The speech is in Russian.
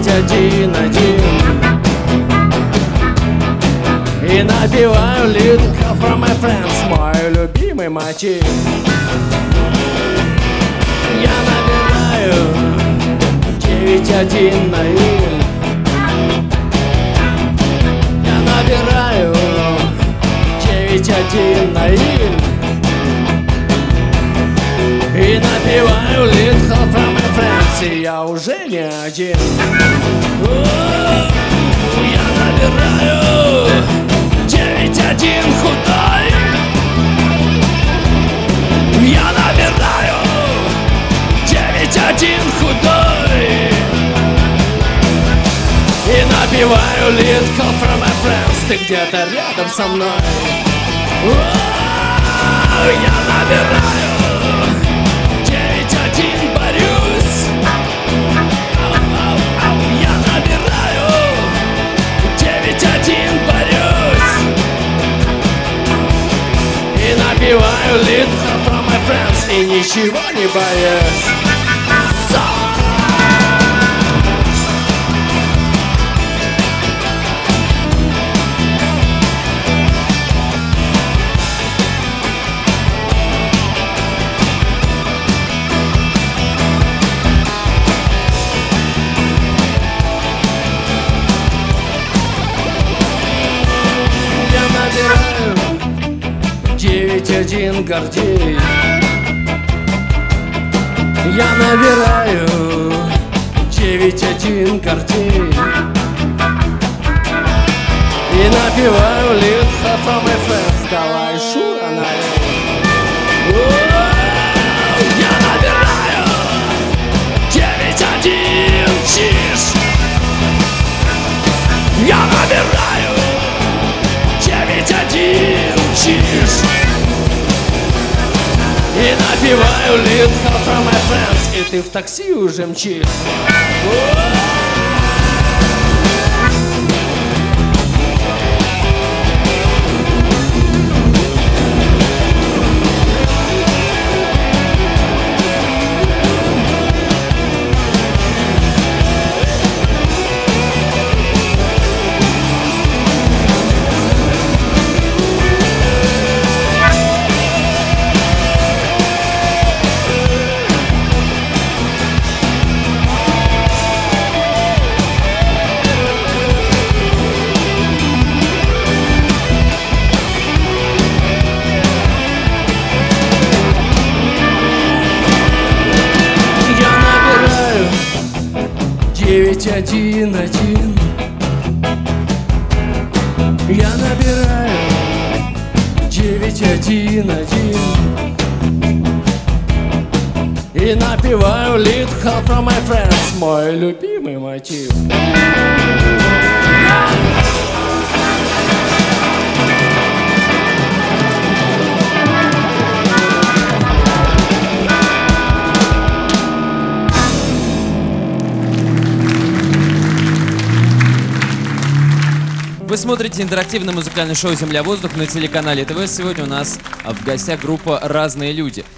911 и напеваю Little Help from my friends, мой любимый мотив. Я набираю 911. Я набираю 911 и напеваю Little Help from my friends, и я уже не один. Я набираю 9-1 худой. Я набираю 9-1 худой и напеваю Little Help from my friends, ты где-то рядом со мной. Я набираю 9-1, борюсь. Я набираю 9-1, борюсь и напеваю Little Help from my friends, и ничего не боюсь. Я набираю 9-1, Гордей. Я набираю 9-1, Гордей и напеваю Little Help from my friends, давай, Шура, налей. Я набираю 9-1, чиш. Я набираю 9-1, чиш и напеваю Little Help from my friends, и ты в такси уже мчишь. Я набираю 9-1-1. Я набираю 9-1-1 и напеваю Little Help from my friends, мой любимый мотив. Вы смотрите интерактивное музыкальное шоу «Земля-воздух» на телеканале ТВ. Сегодня у нас в гостях группа «Разные люди».